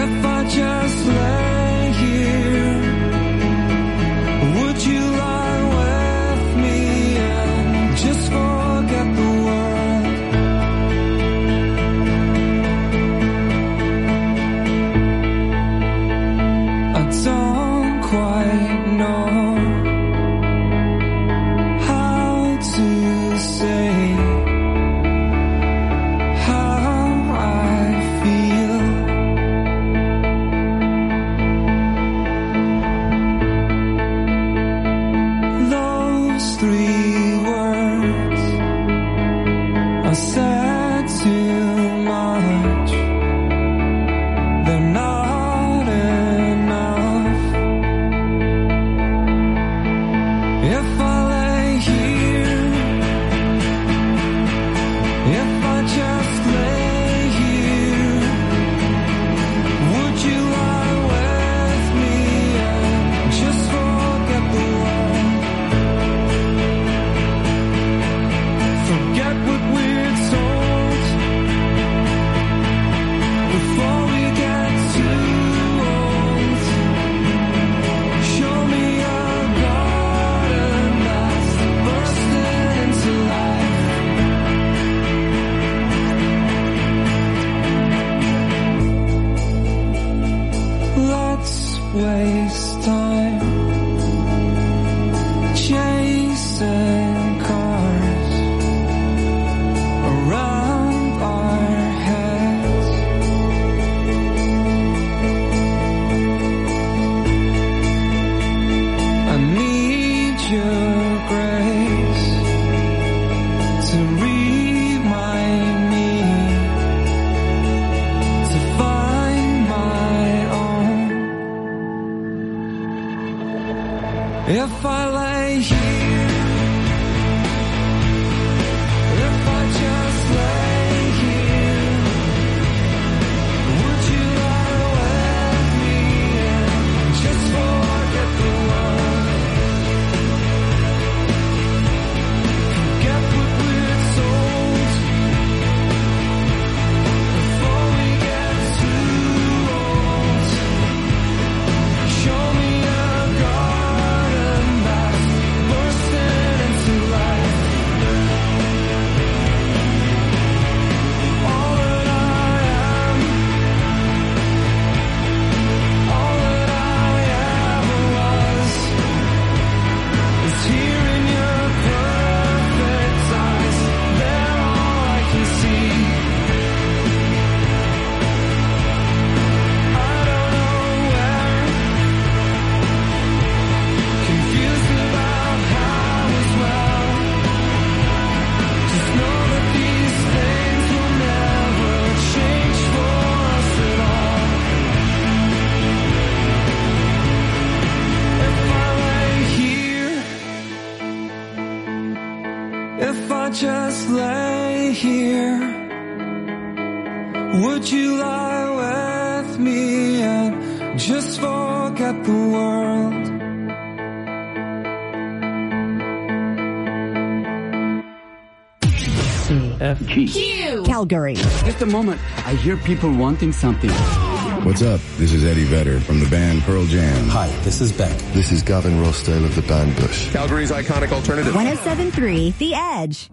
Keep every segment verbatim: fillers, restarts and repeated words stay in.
If I just lay here, would you lie with me and just forget the world? I don't quite know how to say said too much, they're not enough. If I lay here, if I just lay here, would you lie with me and just forget the world? Forget what we're told before we get too old. Show me a garden that's bursting into life. Let's waste time chasing cars around our heads. I need your grace to remind me to find my own. If I lay here, if I just lay here, would you lie with me and just forget the world? Forget what we're told before we get too old. Show me a garden that's bursting into life. All that I am, all that I ever was, is here in your perfect eyes. They're all I can see. I don't know where, confused about how as well. Just know that these things will never change for us at all. If I lay here, if I just lay here, would you lie with me and just forget the world? C F Q. Calgary. Just a moment. I hear people wanting something. What's up? This is Eddie Vedder from the band Pearl Jam. Hi, this is Beck. This is Gavin Rossdale of the band Bush. Calgary's iconic alternative. one oh seven point three The Edge.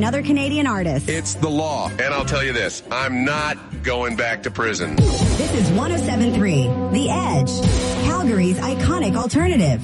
another Canadian artist. It's the law. And I'll tell you this, I'm not going back to prison. This is one oh seven point three The Edge, Calgary's iconic alternative.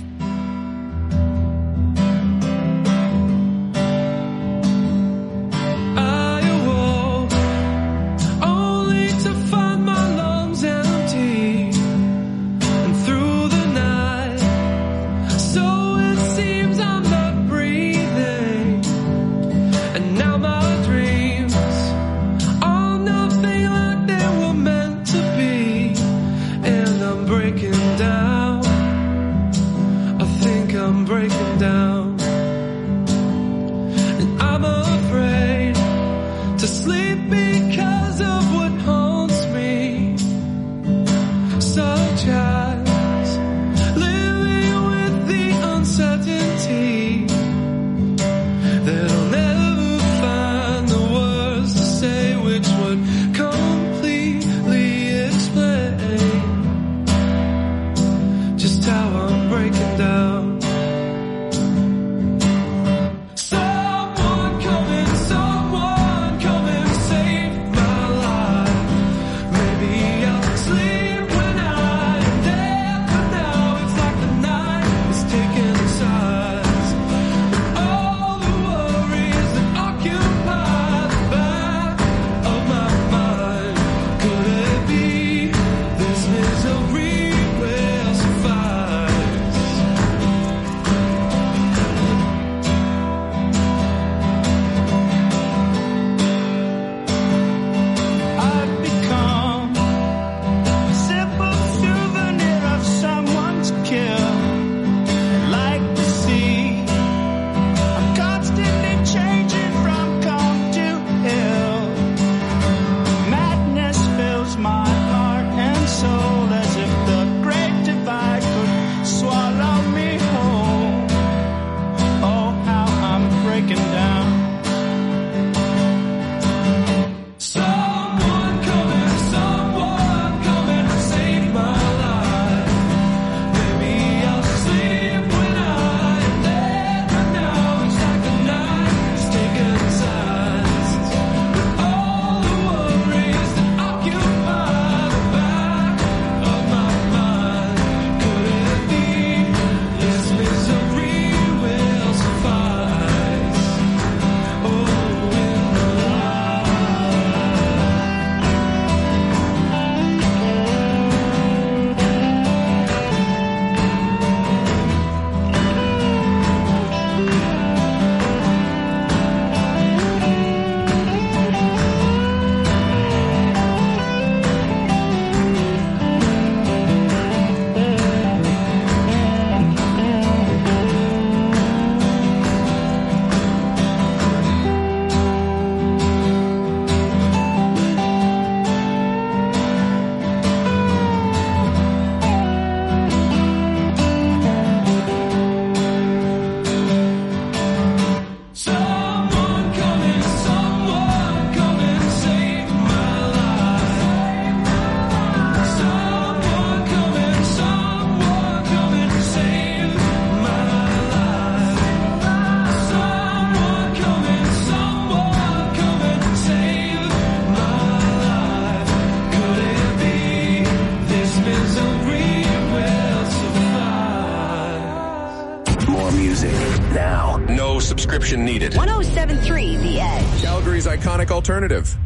Subscription needed. one oh seven point three The Edge. Calgary's iconic alternative.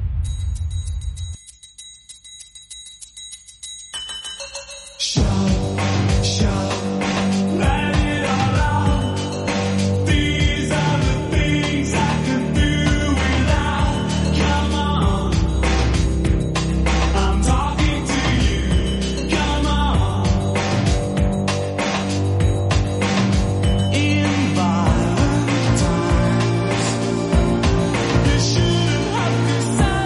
Shouldn't have decided.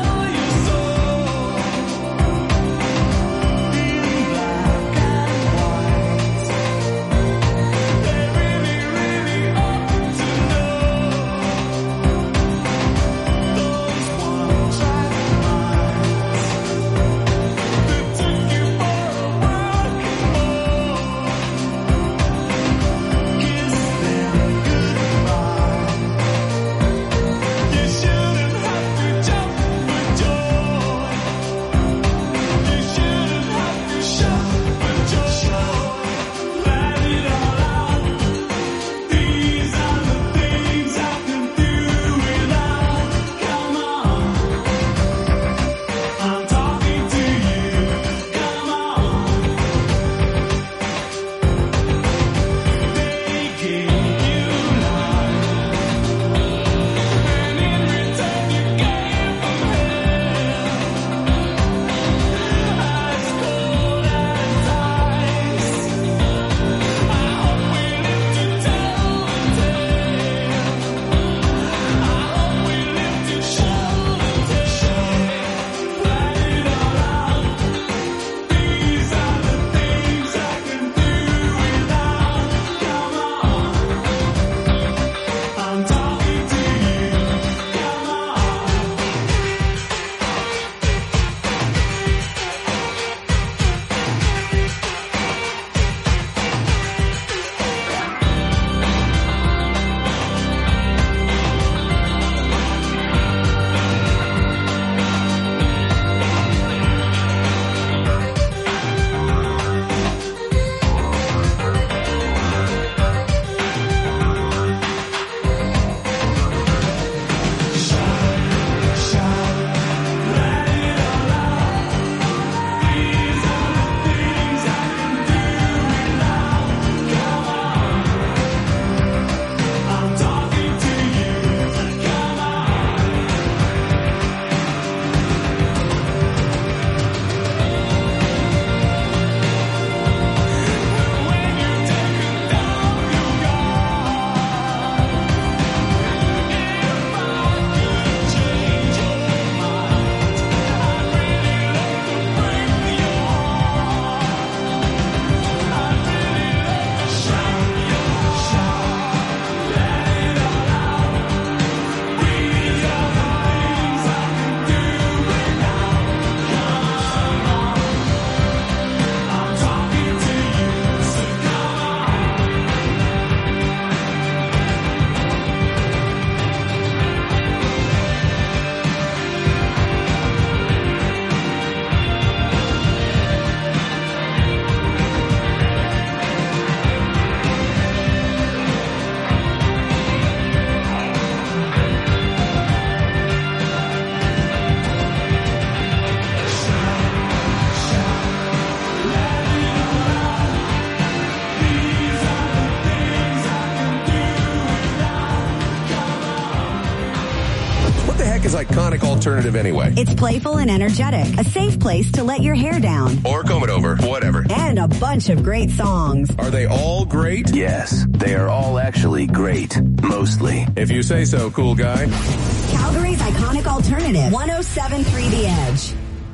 alternative anyway. It's playful and energetic, a safe place to let your hair down. Or comb it over, whatever. And a bunch of great songs. Are they all great? Yes, they are all actually great. Mostly. If you say so, cool guy. Calgary's iconic alternative, one oh seven point three The Edge.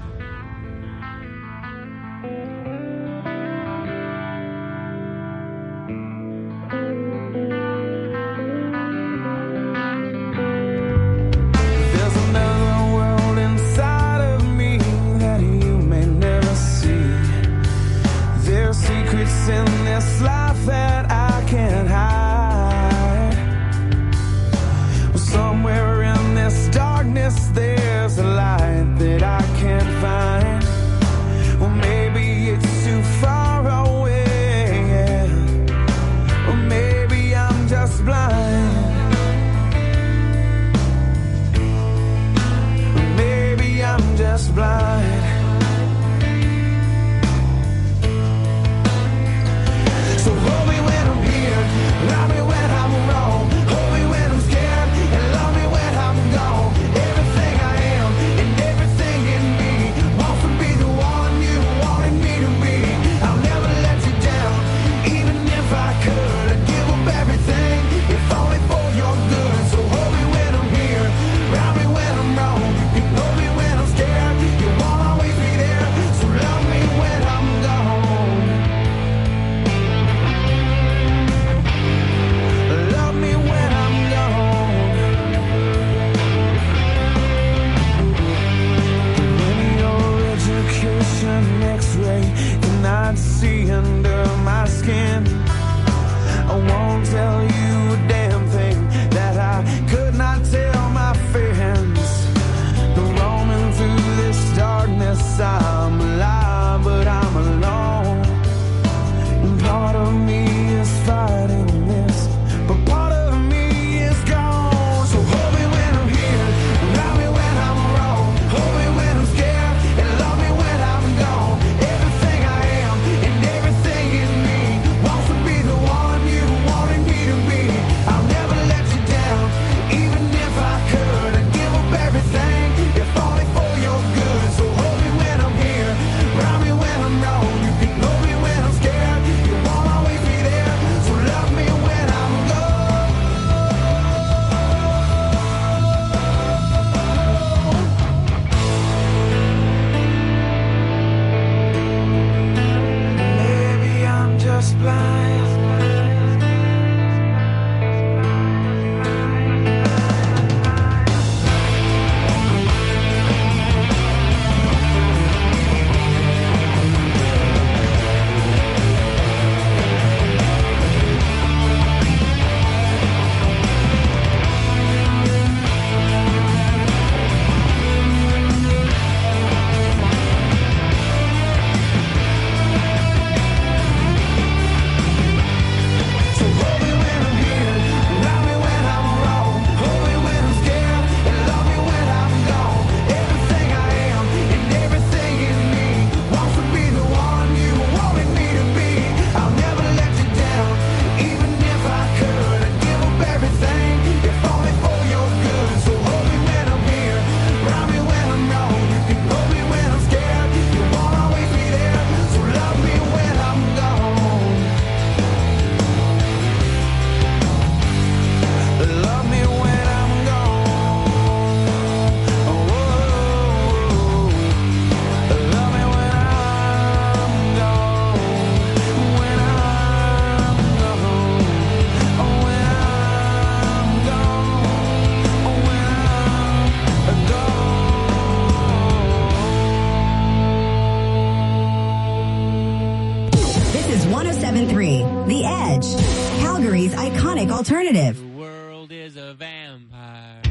Alternative. The world is a vampire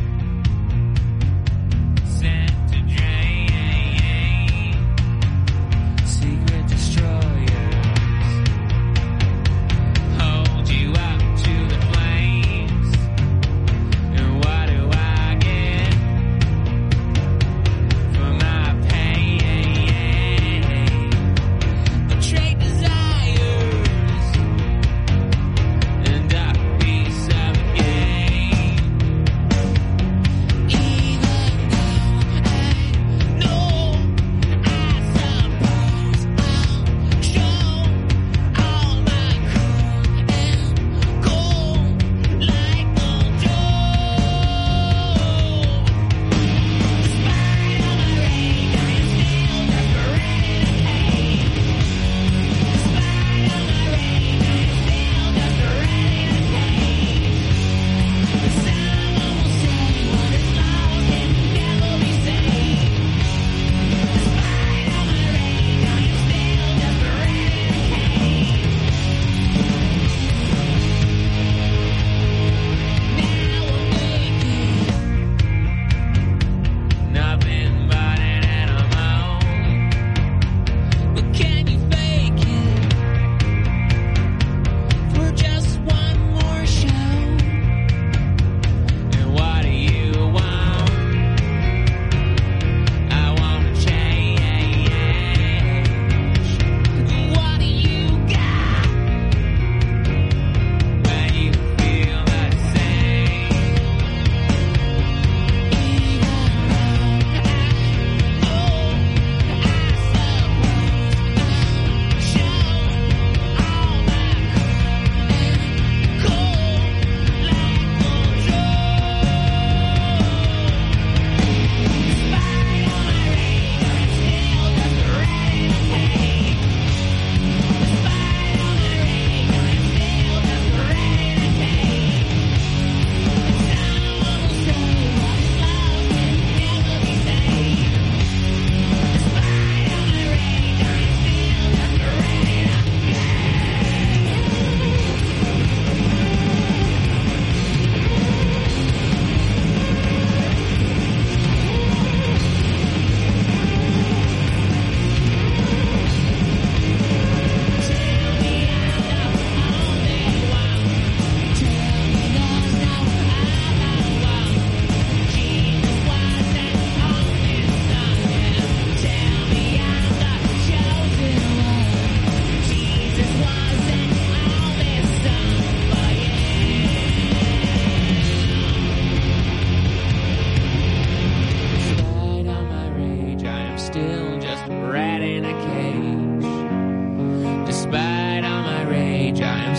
sent to drain secret destroyers hold you up to the flames. And what do I get for my pain? Betrayed desires and dark peace of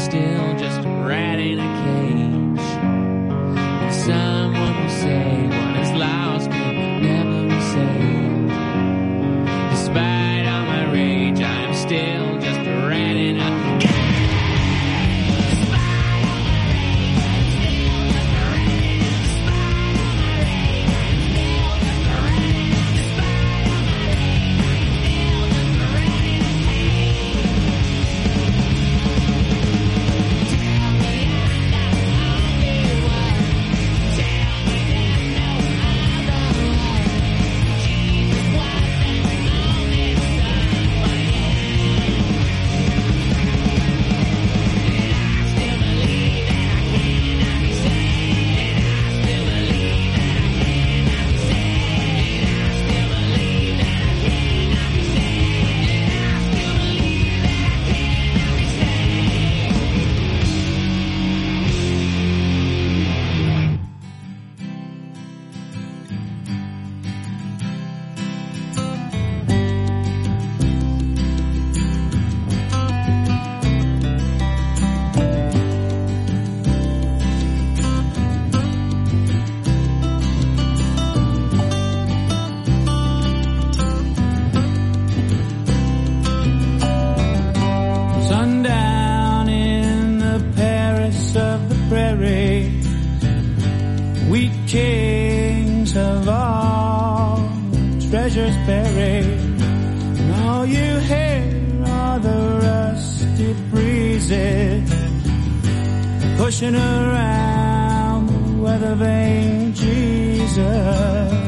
still just a rat in a cage. And someone will say what is lost can never be saved. Despite all my rage, I am still just a rat in a cage. Sundown in the Paris of the prairie, we kings of all treasures buried. And all you hear are the rusty breezes pushing around the weather vane Jesus.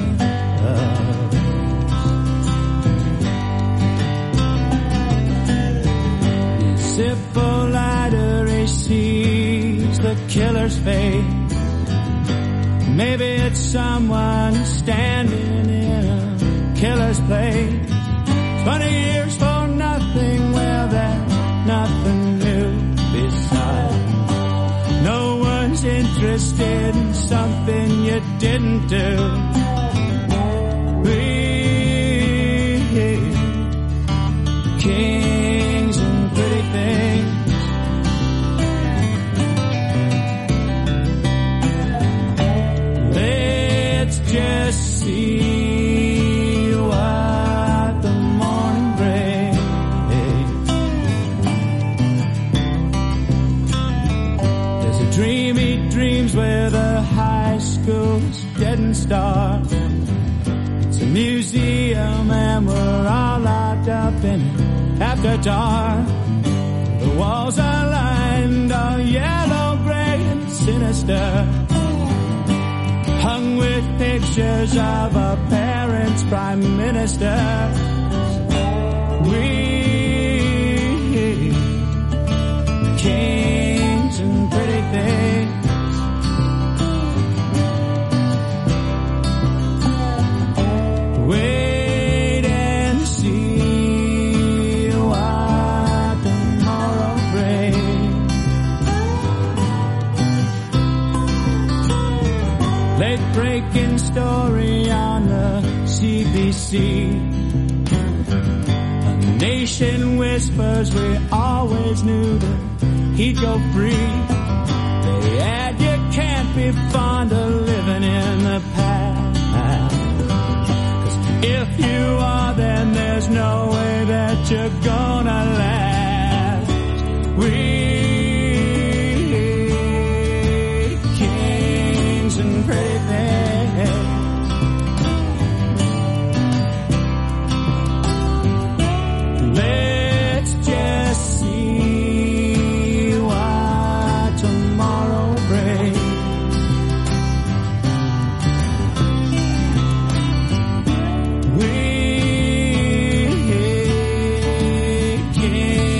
Hippolyta, he sees the killer's fate. Maybe it's someone standing in a killer's place. Twenty years for nothing, well, there's nothing new beside. No one's interested in something you didn't do. We kings and pretty things. Let's just see what the morning brings. There's a dream he dreams where the high school's dead and stark. It's a museum and we're all locked up in it after dark. The walls are lined all yellow, gray and sinister, hung with pictures of our parents' prime ministers. We kings and pretty things. Wait and see what tomorrow brings. Late breaking story on the C B C. A nation whispers we always knew that he'd go free. They add you can't be fond of living in the past. If you are, then there's no way that you're gonna last. We kings and pretty things. Let's just see what tomorrow brings. We kings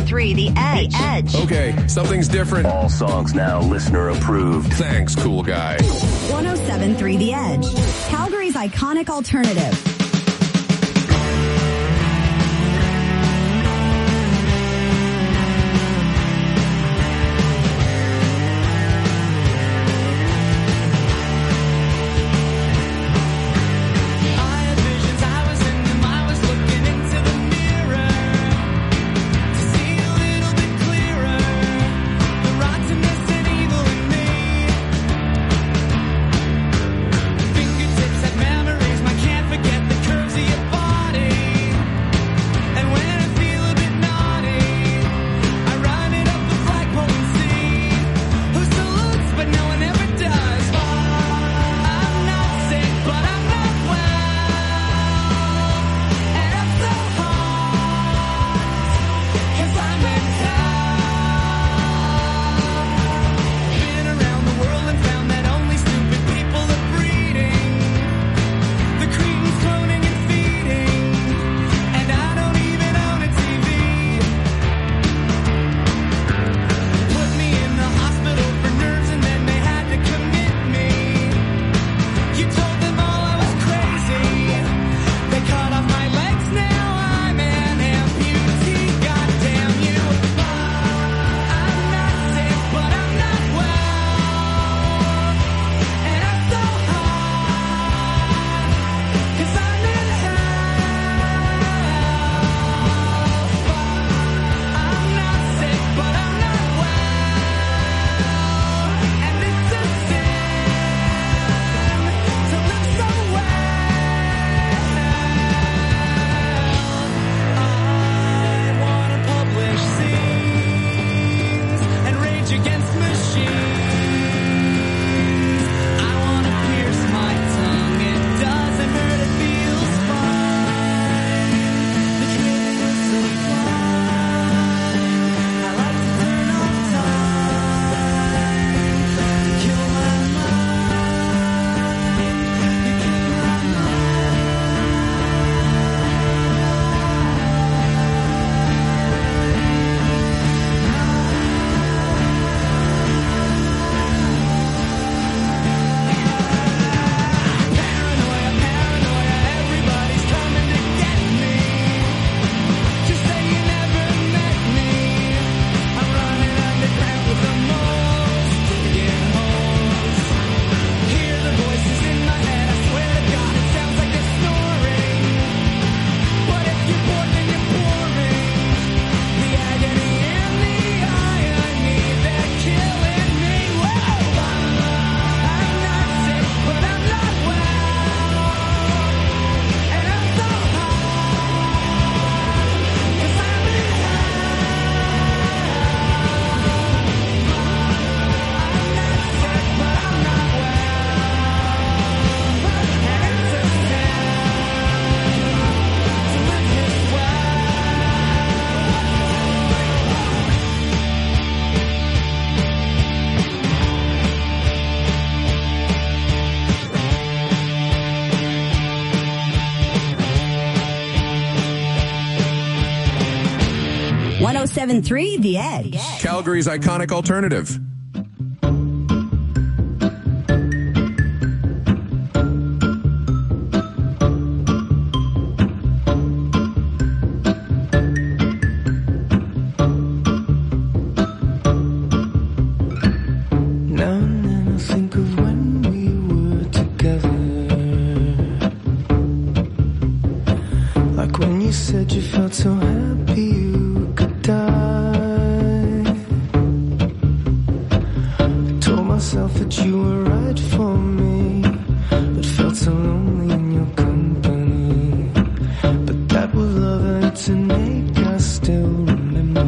three, The Edge. The Edge. Okay, something's different. All songs now listener approved. Thanks, cool guy. one oh seven point three The Edge. Calgary's iconic alternative. one oh seven point three The Edge. Calgary's iconic alternative. Now and then I think of when we were together, like when you said you felt so happy you could die. I told myself that you were right for me, but felt so lonely in your company. But that was love and it's innate, I still remember.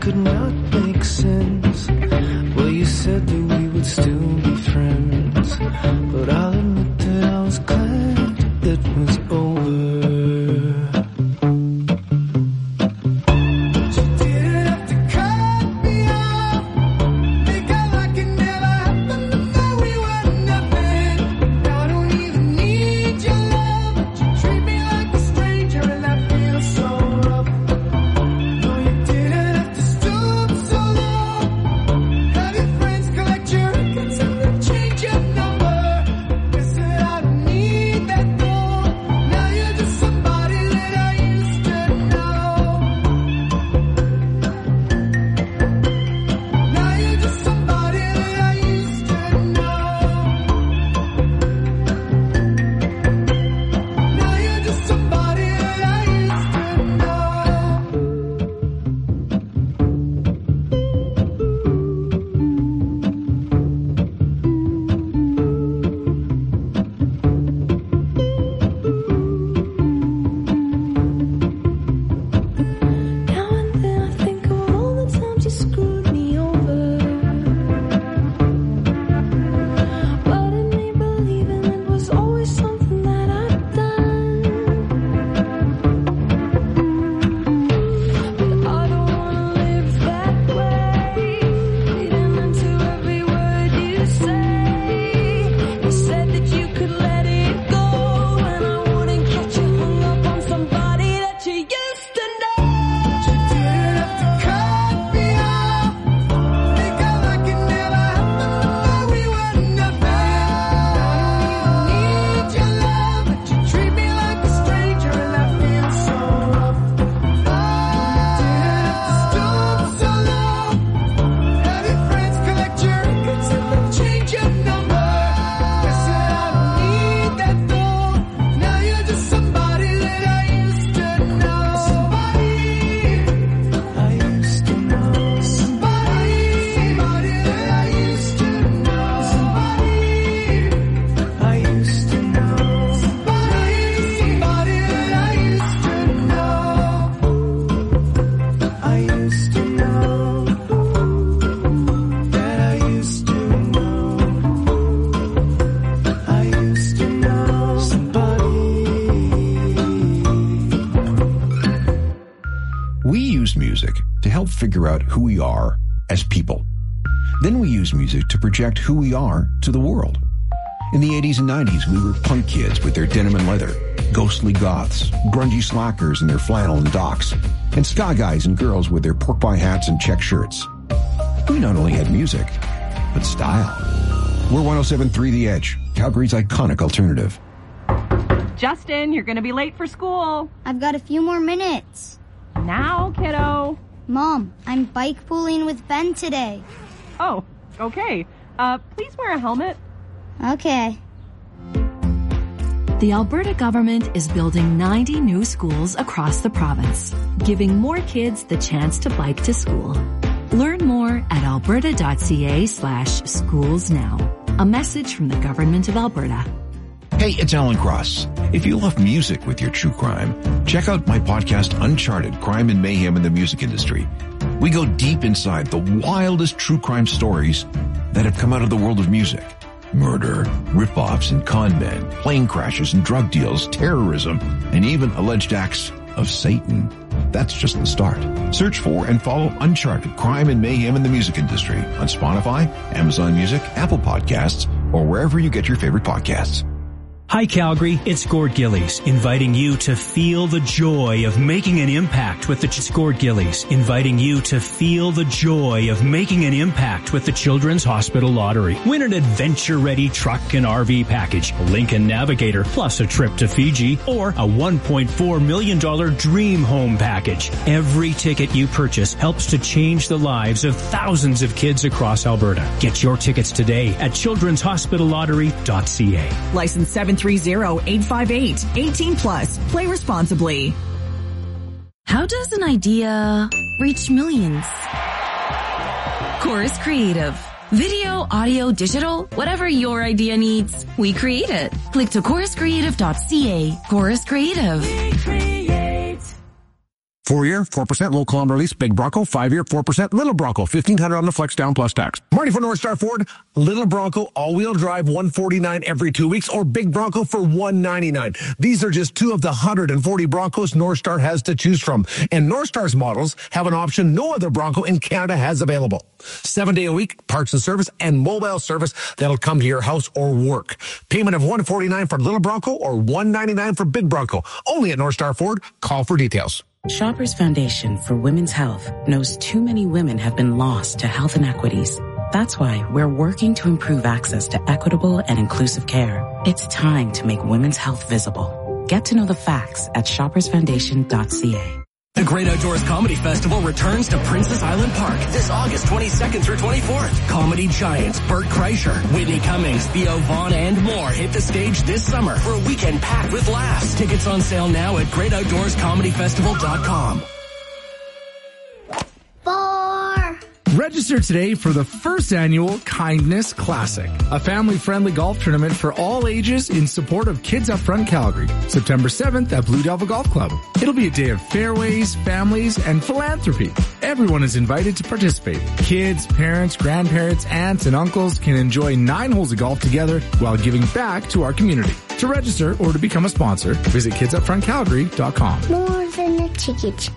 could not make sense. Well, you said that we would still be friends, but I'll admit that I was glad it was over. Figure out who we are as people. Then we use music to project who we are to the world. In the eighties and nineties, we were punk kids with their denim and leather, ghostly goths, grungy slackers in their flannel and docks, and ska guys and girls with their pork pie hats and check shirts. We not only had music, but style. We're one oh seven point three The Edge, Calgary's iconic alternative. Justin, you're going to be late for school. I've got a few more minutes. Now, kiddo. Mom, I'm bike pooling with Ben today. Oh, okay. Uh, please wear a helmet. Okay. The Alberta government is building ninety new schools across the province, giving more kids the chance to bike to school. Learn more at alberta.ca slash schools now. A message from the Government of Alberta. Hey, it's Alan Cross. If you love music with your true crime, check out my podcast, Uncharted, Crime and Mayhem in the Music Industry. We go deep inside the wildest true crime stories that have come out of the world of music. Murder, rip-offs and con men, plane crashes and drug deals, terrorism, and even alleged acts of Satan. That's just the start. Search for and follow Uncharted, Crime and Mayhem in the Music Industry on Spotify, Amazon Music, Apple Podcasts, or wherever you get your favorite podcasts. Hi Calgary, it's Gord Gillies, inviting you to feel the joy of making an impact with the Ch- Gord Gillies, inviting you to feel the joy of making an impact with the Children's Hospital Lottery. Win an adventure-ready truck and R V package, a Lincoln Navigator, plus a trip to Fiji, or a one point four million dollars dream home package. Every ticket you purchase helps to change the lives of thousands of kids across Alberta. Get your tickets today at children's hospital lottery dot c a. License seven three zero eight five eight. eighteen plus. Play responsibly. How does an idea reach millions? Chorus Creative. Video, audio, digital, whatever your idea needs, we create it. Click to chorus creative dot c a. Chorus Creative. Four-year, four percent low kilometer lease, Big Bronco. Five-year, four percent Little Bronco. fifteen hundred dollars on the flex down plus tax. Marty for North Star Ford. Little Bronco all-wheel drive one hundred forty-nine dollars every two weeks, or Big Bronco for one hundred ninety-nine dollars. These are just two of the one hundred forty Broncos North Star has to choose from. And North Star's models have an option no other Bronco in Canada has available. Seven day a week, parts and service, and mobile service that'll come to your house or work. Payment of one hundred forty-nine dollars for Little Bronco or one hundred ninety-nine dollars for Big Bronco. Only at North Star Ford. Call for details. Shoppers Foundation for Women's Health knows too many women have been lost to health inequities. That's why we're working to improve access to equitable and inclusive care. It's time to make women's health visible. Get to know the facts at shoppers foundation dot c a. The Great Outdoors Comedy Festival returns to Princess Island Park this August twenty-second through twenty-fourth. Comedy giants Bert Kreischer, Whitney Cummings, Theo Vaughn, and more hit the stage this summer for a weekend packed with laughs. Tickets on sale now at great outdoors comedy festival dot com. Four. Register today for the first annual Kindness Classic, a family-friendly golf tournament for all ages in support of Kids Up Front Calgary, September seventh at Blue Devil Golf Club. It'll be a day of fairways, families, and philanthropy. Everyone is invited to participate. Kids, parents, grandparents, aunts, and uncles can enjoy nine holes of golf together while giving back to our community. To register or to become a sponsor, visit kids up front calgary dot com. More than a ticket.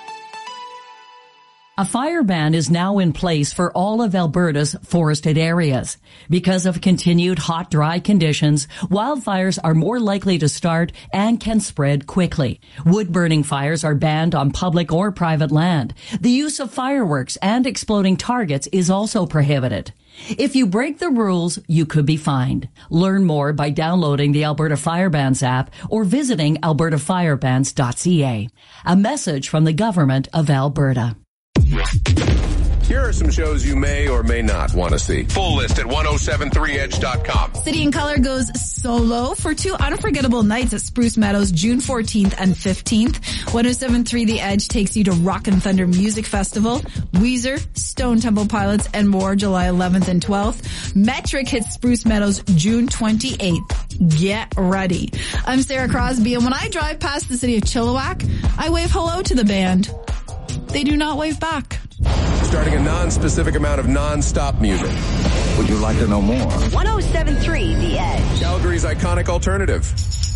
A fire ban is now in place for all of Alberta's forested areas. Because of continued hot, dry conditions, wildfires are more likely to start and can spread quickly. Wood-burning fires are banned on public or private land. The use of fireworks and exploding targets is also prohibited. If you break the rules, you could be fined. Learn more by downloading the Alberta Fire Bans app or visiting alberta fire bans dot c a. A message from the Government of Alberta. Here are some shows you may or may not want to see. Full list at ten seventy-three edge dot com. City and Color goes solo for two unforgettable nights at Spruce Meadows, June fourteenth and fifteenth. ten seventy-three The Edge takes you to Rock and Thunder Music Festival, Weezer, Stone Temple Pilots, and more July eleventh and twelfth. Metric hits Spruce Meadows June twenty-eighth. Get ready. I'm Sarah Crosby, and when I drive past the city of Chilliwack, I wave hello to the band. They do not wave back. Starting a non-specific amount of non-stop music. Would you like to know more? ten seventy-three The Edge. Calgary's iconic alternative.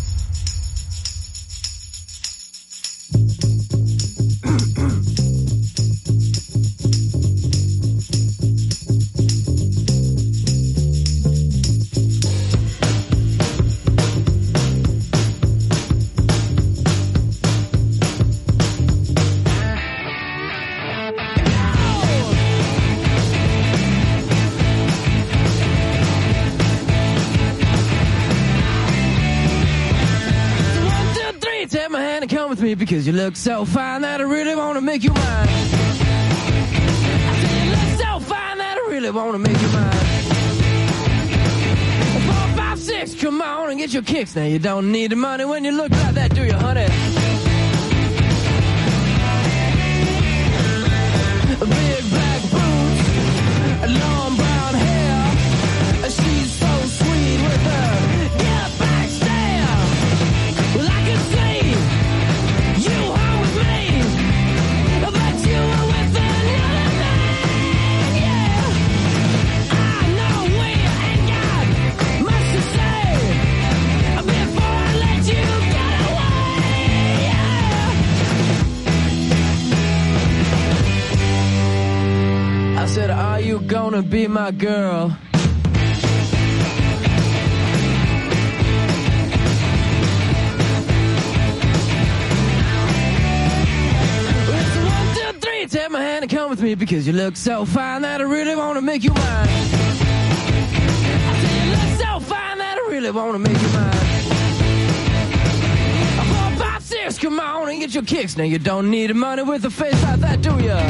Take my hand and come with me because you look so fine that I really want to make you mine. I said you look so fine that I really want to make you mine. Four, five, six, come on and get your kicks. Now you don't need the money when you look like that, do you, honey? Big black boots, long brown hair. She's so sweet with her get back stare. Well, I can see said, are you gonna be my girl? It's a one, two, three, take my hand and come with me because you look so fine that I really wanna make you mine. I said you look so fine that I really wanna make you mine. Four, five, six, come on and get your kicks. Now you don't need money with a face like that, do ya?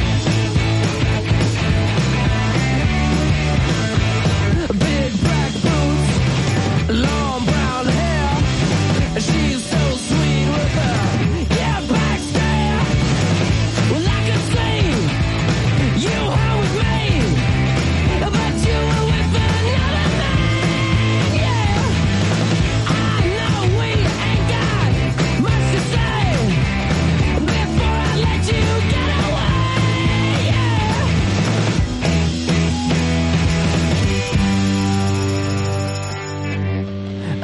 Long brown hair, she's so sweet with her yeah, back stare. Well, I can see you home with me, but you were with another man, yeah. I know we ain't got much to say before I let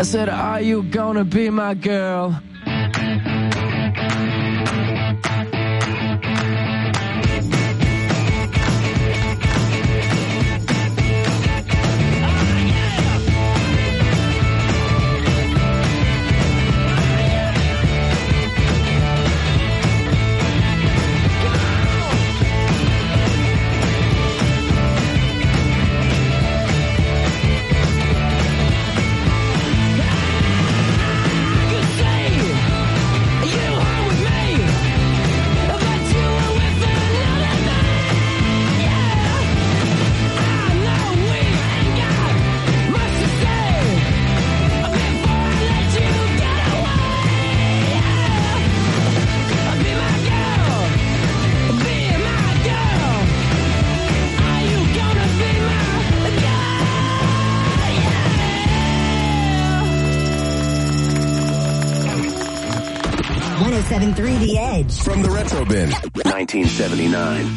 said, are you gonna be my girl? one oh seven point three The Edge. From the Retro Bin. nineteen seventy-nine.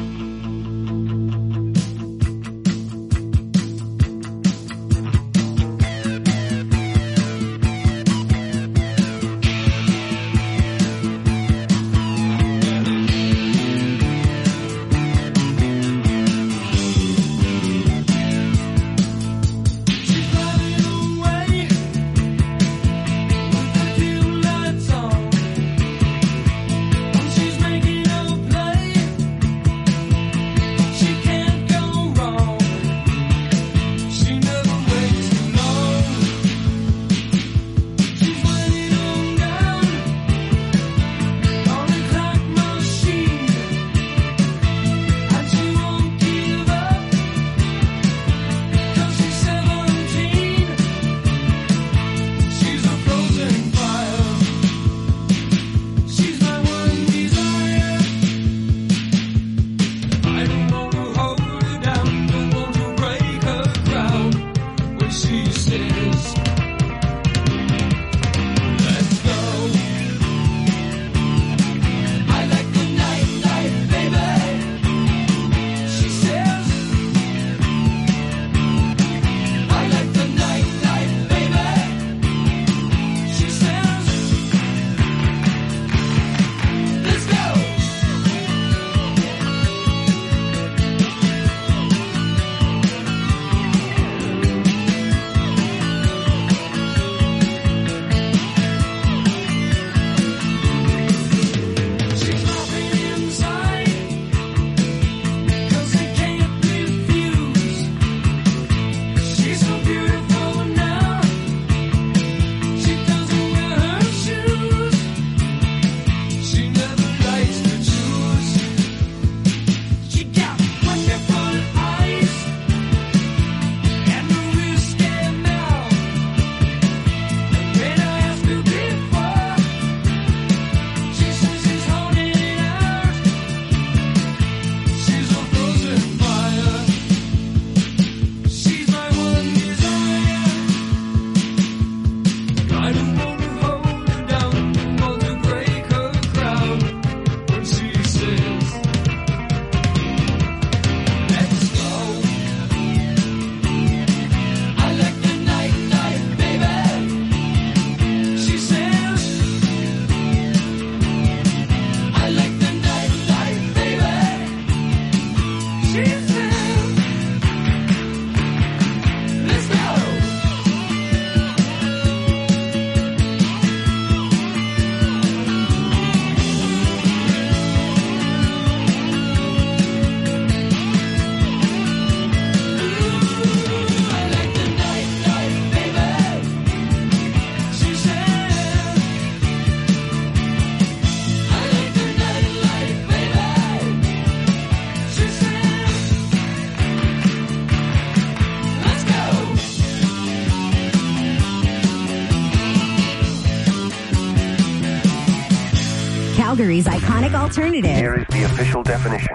Calgary's iconic alternative. Here is the official definition.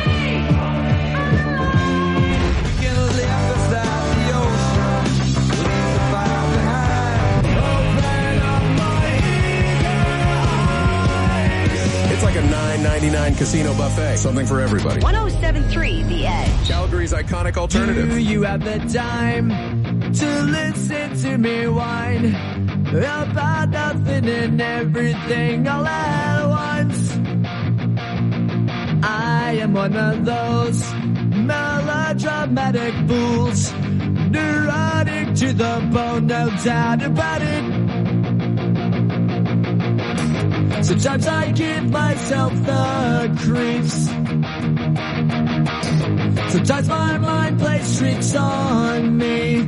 It's like a nine ninety-nine casino buffet. Something for everybody. one oh seven point three The Edge. Calgary's iconic alternative. Do you have the time to listen to me whine about nothing and everything all at once. I am one of those melodramatic fools, neurotic to the bone, no doubt about it. Sometimes I give myself the creeps. Sometimes my mind plays tricks on me.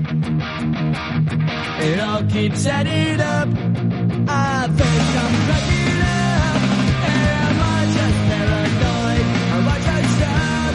It all keeps adding up. I think I'm cracking up. Am I just paranoid? Am I just up?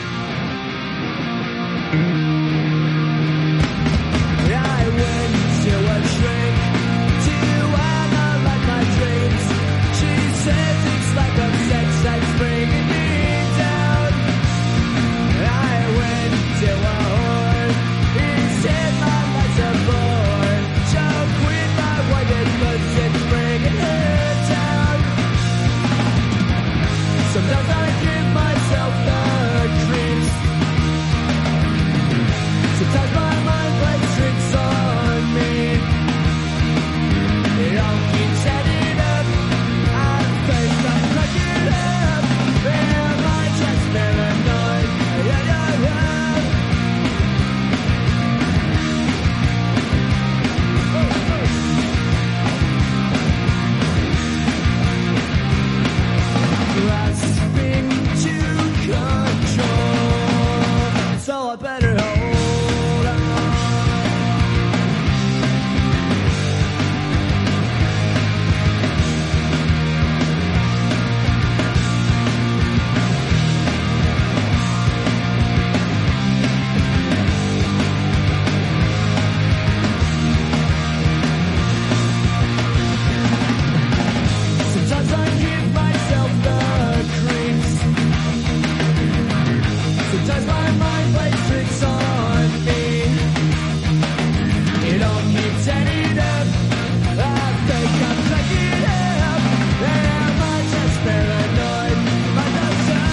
I went to a shrink to analyze my dreams. She says it's like a sex that's bringing me down. I went to a whore. He said my life's a bore. Choke with my white pussy, it's bringing her down. Sometimes I give myself the creeps. Sometimes my mind plays tricks on me. It all keeps adding up. I think I'm cracking up. Am I just paranoid? Yeah, yeah, yeah. Grasping to control, so I better hold on. Sometimes I give myself the creeps. Sometimes my mind plays tricks on me. It all keeps adding up. I think I'm cracking up. Am I just paranoid? Am I just up?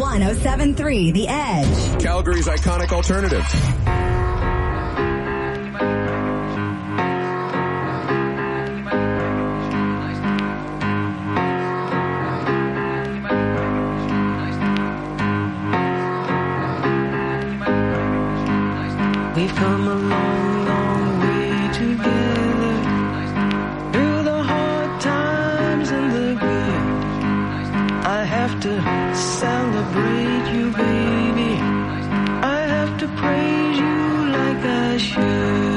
one oh seven point three The Edge. Calgary's iconic alternative. We've come a long, long way together, through the hard times and the good. I have to celebrate you, baby. I have to praise you like I should.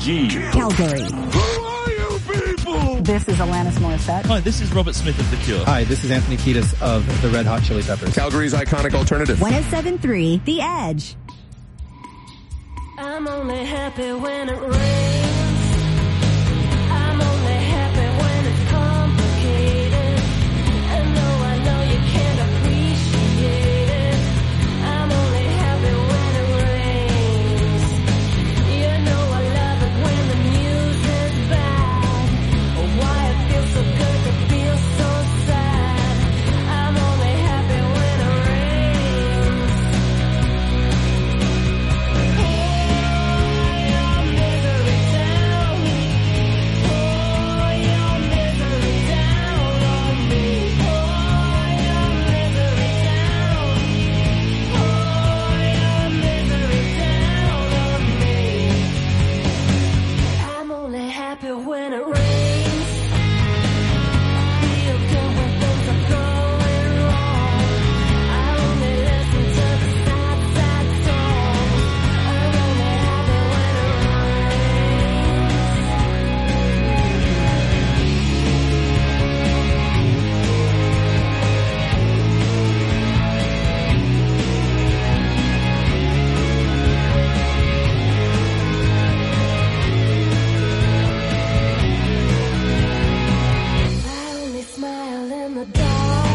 G. Calgary. This is Alanis Morissette. Hi, this is Robert Smith of The Cure. Hi, this is Anthony Kiedis of the Red Hot Chili Peppers. Calgary's iconic alternative. one oh seven point three The Edge. I'm only happy when it rains. I'm only happy when it's complicated. And though I know you can't appreciate it, I'm only happy when it rains. You know I love it when the music's bad. Why it feels so good to feel so sad. I'm only happy when it rains. Pour your misery down. Pour your misery down on me. Pour your misery down. Pour your misery down on me. I'm only happy when it rains. Feel good when things are going wrong. I only listen to the sad, sad songs. I'm only happy when it I only smile in the dark.